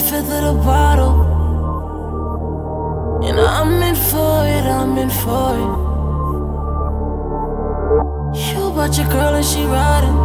fifth of the bottle, and I'm in for it, I'm in for it. You bought your girl and she riding,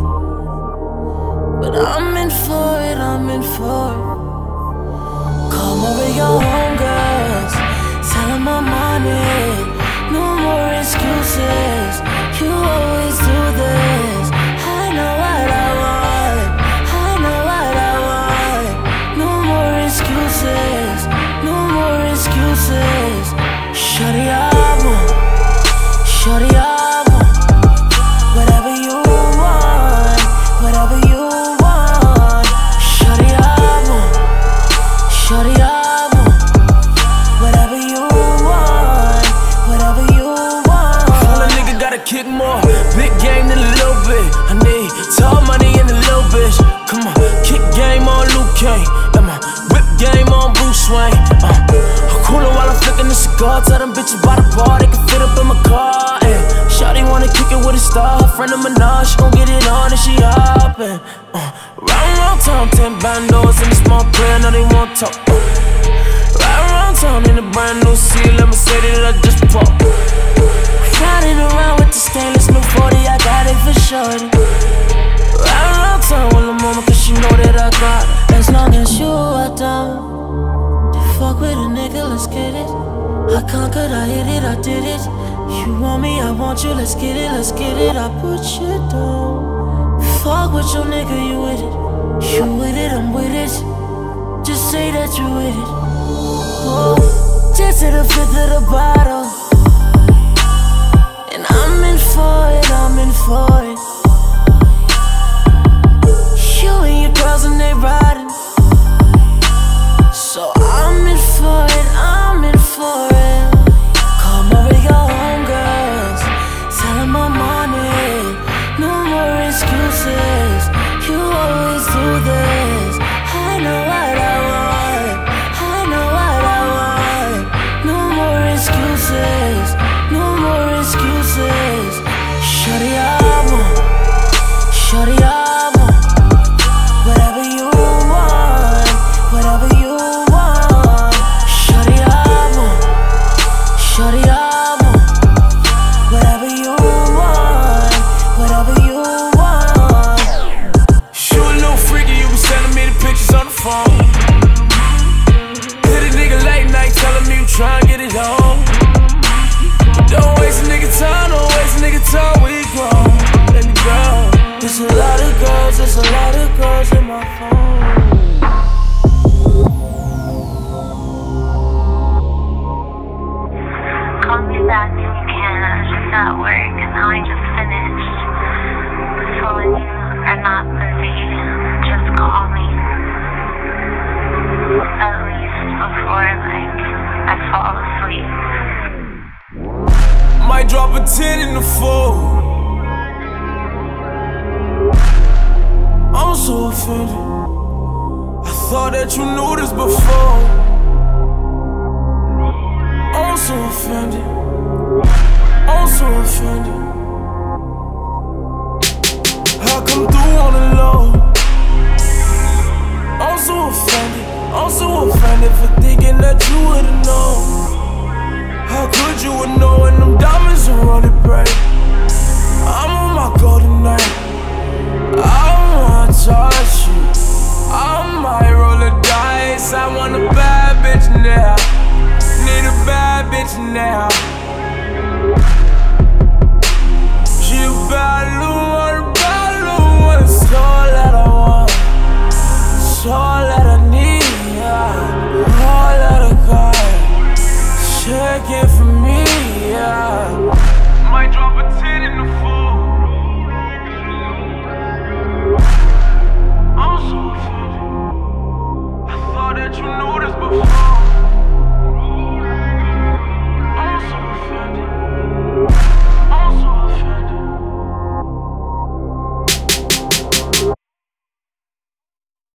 but I'm in for it, I'm in for it. Come over your homegirls, tell them I'm on it. No more excuses, you always do this. I know what I want, I know what I want. No more excuses, no more excuses. Shorty, I want, shorty, I want whatever you want, whatever you want. Shorty, I want, shorty, I want whatever you want, whatever you want. All a nigga gotta kick more, big game than a little bit. I need tall money and a little bitch. Come on, kick game on Luke Kane, and my whip game on Bruce Wayne. I'm coolin' while I'm flicking the cigar. Tell them bitches by the bar, they can fit up in my car. And shawty wanna kick it with a star. Her friend of Minaj, she gon' get it on and she hoppin'. Round town, 10 bandos in a small prayer, now they won't talk. Round town in a brand new seal, let me say that I just bought. Riding around with the stainless new 40, I got it for shorty. Round town with the mama, cause she know that I got it. As long as you are down to fuck with a nigga, let's get it. I conquered, I hit it, I did it. You want me, I want you, let's get it, let's get it. I put you down. Fuck with your nigga, you with it. You with it, I'm with it. Just say that you with it. Oh, just to the fifth of the bottle, and I'm in for it, I'm in for it. You and your girls and they riding, so I'm in for it, I'm in for it. Come over your homegirls, tell them I'm on it. No more excuses, you always do this. I know what I want, I know what I want. No more excuses, no more excuses. Shorty, I want, shorty, I want whatever you want, whatever you want. Shorty, I want, shorty, I want whatever you want, whatever you want. You a little freaky, you was sending me the pictures on the phone. Hit a nigga late night, telling me you tryna get it on. Don't waste a nigga time, don't waste a nigga time, we grown. Let me go. There's a lot of girls, there's a lot of girls in my phone. Call me back when you can. I was just at work. Now I just finished. So when you are not busy, just call me. At least before, I fall asleep. Might drop a 10 in the fold. I'm so offended. I thought that you knew this before. I'm so offended. I'm so offended. I come through on the low. I'm so offended. I'm so offended for thinking that you would've known. How could you have known them diamonds are running bright? I'm on my golden night. I wanna touch you. I might roll the dice. I want a bad bitch now. Need a bad bitch now. She a bad little one, it's all that I want, it's all that I need, all that I got. Check it for me, Might drop a 10 in the fool. I'm so offended. I thought that you knew this before.